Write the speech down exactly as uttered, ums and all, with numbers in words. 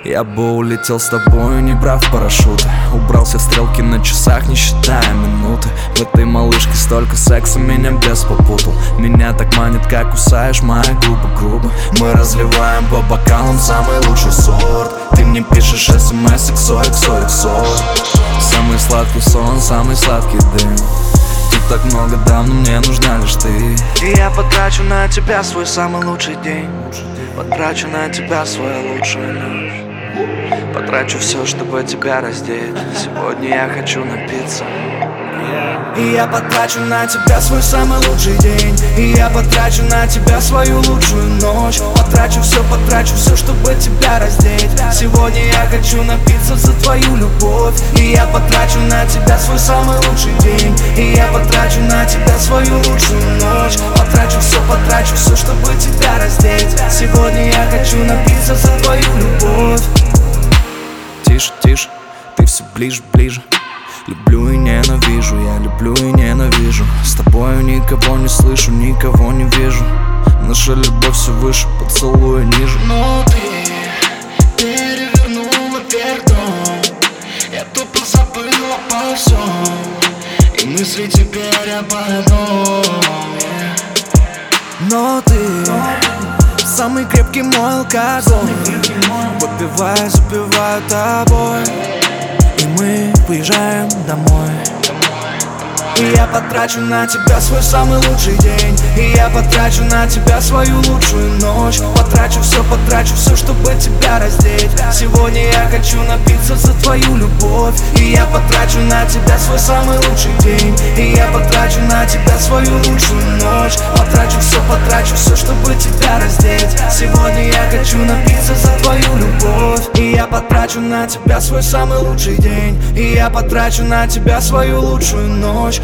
Я бы улетел с тобою, не брав парашюта. Убрался в стрелки на часах, не считая минуты. В этой малышке столько секса, меня бес попутал. Меня так манит, как кусаешь мои губы грубо. Мы разливаем по бокалам самый лучший сорт. Ты мне пишешь смс иксо, иксо, иксо. Самый сладкий сон, самый сладкий дым. Тут так много дам, но мне нужна лишь ты. И я потрачу на тебя свой самый лучший день. Потрачу на тебя свою лучшую ночь. Потрачу все, чтобы тебя раздеть. Сегодня я хочу напиться. И я потрачу на тебя свой самый лучший день. И я потрачу на тебя свою лучшую ночь. Потрачу все, потрачу все, чтобы тебя раздеть. Сегодня я хочу напиться за твою любовь. И я потрачу на тебя свой самый лучший день. И я потрачу на тебя свою лучшую ночь. Потрачу все, потрачу все, чтобы тебя раздеть. Сегодня я хочу напиться за твою любовь. Тише, тише, ты все ближе, ближе. Люблю и ненавижу, я люблю и ненавижу. С тобою никого не слышу, никого не вижу. Наша любовь все выше, поцелуя ниже. Но ты перевернула вверх дом. Я тупо забыла обо всем. И мысли теперь об одном. Но ты самый крепкий мой алкоголь. Выпиваю, запиваю тобой. И мы уезжаем домой. И я потрачу на тебя свой самый лучший день. И я потрачу на тебя свою лучшую ночь. Потрачу все, потрачу все, чтобы тебя раздеть. Сегодня я хочу напиться за твою любовь. И я потрачу на тебя свой самый лучший день. И я потрачу на тебя свою лучшую ночь. Потрачу все, потрачу все, чтобы тебя раздеть. Сегодня я хочу напиться за твою любовь. И я потрачу на тебя свой самый лучший день. И я потрачу на тебя свою лучшую ночь.